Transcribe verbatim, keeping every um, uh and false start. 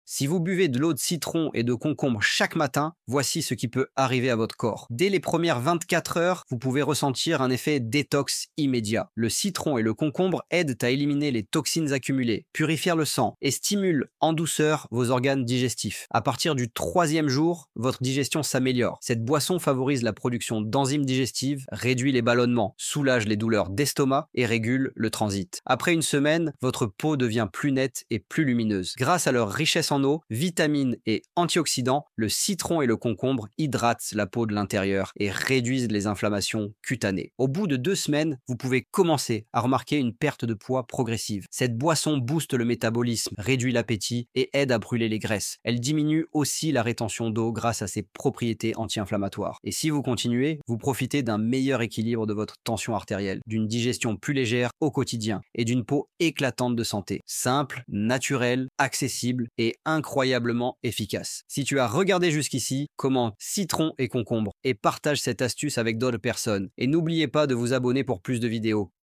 Si vous buvez de l'eau de citron et de concombre chaque matin, voici ce qui peut arriver à votre corps. Dès les premières vingt-quatre heures, vous pouvez ressentir un effet détox immédiat. Le citron et le concombre aident à éliminer les toxines accumulées, purifient le sang et stimulent en douceur vos organes digestifs. À partir du troisième jour, votre digestion s'améliore. Cette boisson favorise la production d'enzymes digestives, réduit les ballonnements, soulage les douleurs d'estomac et régule le transit. Après une semaine, votre peau devient plus nette et plus lumineuse. Grâce à leur richesse en eau, vitamines et antioxydants, le citron et le concombre hydratent la peau de l'intérieur et réduisent les inflammations cutanées. Au bout de deux semaines, vous pouvez commencer à remarquer une perte de poids progressive. Cette boisson booste le métabolisme, réduit l'appétit et aide à brûler les graisses. Elle diminue aussi la rétention d'eau grâce à ses propriétés anti-inflammatoires. Et si vous continuez, vous profitez d'un meilleur équilibre de votre tension artérielle, d'une digestion plus légère au quotidien et d'une peau éclatante de santé. Simple, naturelle, accessible et incroyablement efficace. Si tu as regardé jusqu'ici, commente citron et concombre et partage cette astuce avec d'autres personnes. Et n'oubliez pas de vous abonner pour plus de vidéos.